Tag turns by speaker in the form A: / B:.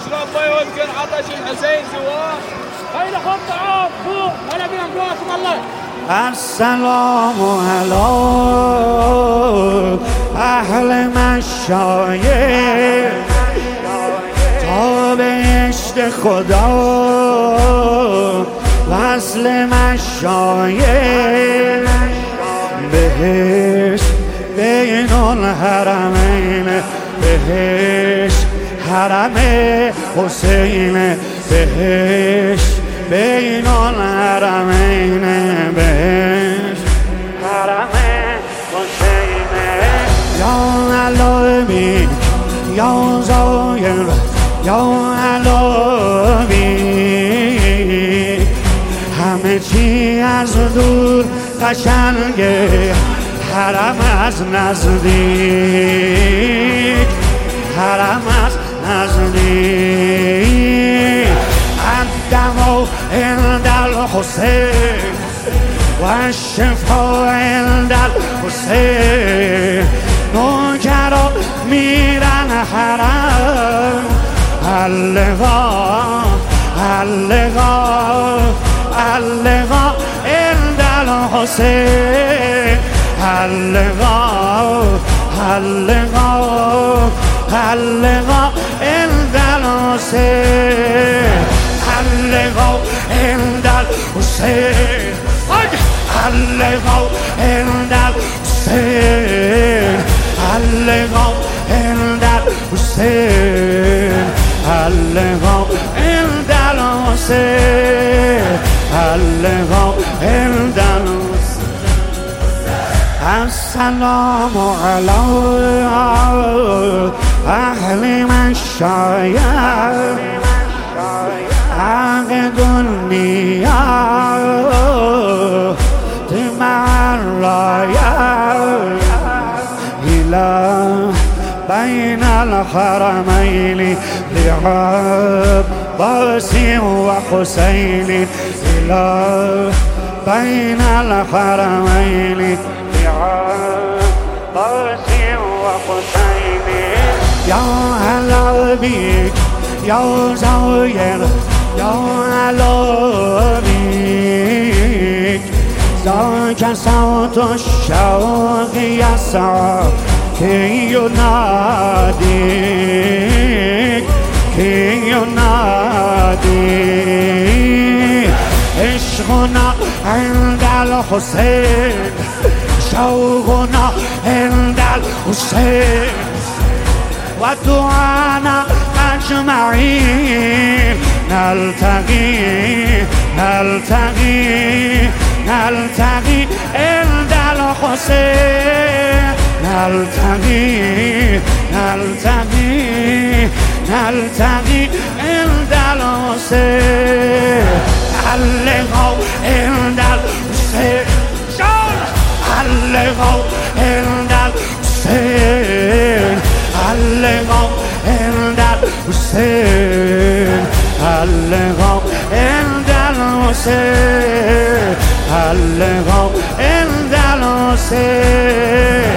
A: يشرب مي ويذكر عطش الحسين سواه. هيا خذ طعام فوق. هلا بنا نقولكم الله.
B: السلام على اهل مشایخ تا بهشت خدا وصل مشایخ بهشت بین الحرمین بهشت حرم حسین بهشت بین الحرمین بهشت حرم حسین یا علوی یا زایر یا علوی همه چی از دور قشنگه حرم از نزدیک حرم از نزدیک الدمو عند الحسین و الشفا عند الحسین نوکرا میرن حرم اللقا اللقا اللقا عند الحسین اللقا اللقا اللقا عند الحسین اللقا عند الحسین اللقا عند الحسین اللقا عند الحسین اللقا عند الحسین اللقا عند الحسین السلام علی اهل مشایخ حق دنیا مع الرایه اله بین الحرمین لعباس و حسین اله بین الحرمین لعباس و حسین یا علوی یا زایر یا علوی ذاک صوت الشوق یسعی که ینادیک که ینادیک عشقنا عند الحسین شوقنا عند الحسین و دعانا اجمعین نلتقی نلتقی نلتقي عند الحسين نلتقي نلتقي نلتقي عند الحسين اللقاء عند الحسين اللقاء عند الحسين اللقاء عند الحسين اللقاء عند الحسين اللقاء عند الحسين